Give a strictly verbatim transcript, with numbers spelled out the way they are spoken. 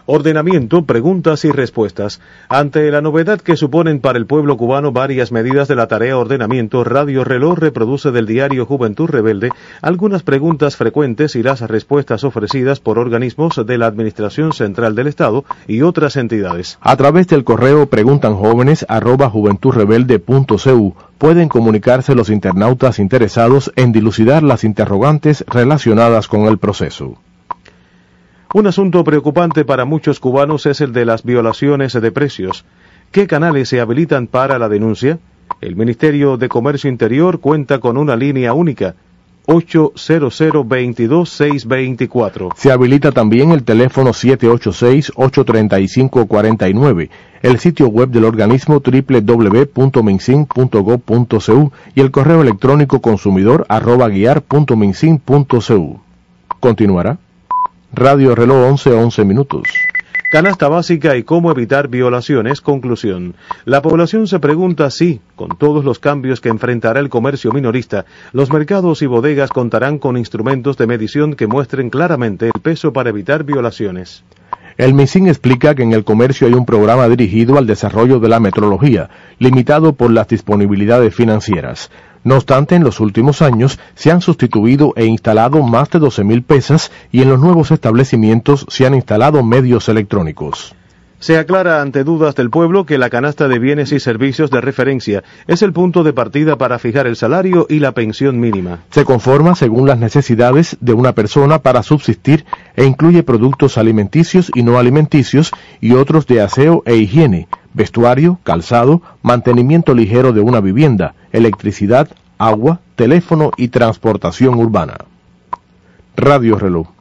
Ordenamiento, preguntas y respuestas. Ante la novedad que suponen para el pueblo cubano varias medidas de la tarea ordenamiento, Radio Reloj reproduce del diario Juventud Rebelde algunas preguntas frecuentes y las respuestas ofrecidas por organismos de la Administración Central del Estado y otras entidades. A través del correo preguntanjóvenes arroba juventudrebelde punto c u pueden comunicarse los internautas interesados en dilucidar las interrogantes relacionadas con el proceso. Un asunto preocupante para muchos cubanos es el de las violaciones de precios. ¿Qué canales se habilitan para la denuncia? El Ministerio de Comercio Interior cuenta con una línea única, ocho cero cero, veintidós, seiscientos veinticuatro. Se habilita también el teléfono siete ocho seis, ocho tres cinco, cuatro nueve, el sitio web del organismo doble u doble u doble u punto minsin punto gob punto c u y el correo electrónico consumidor arroba guiar punto minsin punto c u. Continuará. Radio Reloj once, once minutos. Canasta básica y cómo evitar violaciones. Conclusión. La población se pregunta si, con todos los cambios que enfrentará el comercio minorista, los mercados y bodegas contarán con instrumentos de medición que muestren claramente el peso para evitar violaciones. El MinSIN explica que en el comercio hay un programa dirigido al desarrollo de la metrología, limitado por las disponibilidades financieras. No obstante, en los últimos años se han sustituido e instalado más de doce mil pesas y en los nuevos establecimientos se han instalado medios electrónicos. Se aclara ante dudas del pueblo que la canasta de bienes y servicios de referencia es el punto de partida para fijar el salario y la pensión mínima. Se conforma según las necesidades de una persona para subsistir e incluye productos alimenticios y no alimenticios y otros de aseo e higiene, vestuario, calzado, mantenimiento ligero de una vivienda, electricidad, agua, teléfono y transportación urbana. Radio Reloj.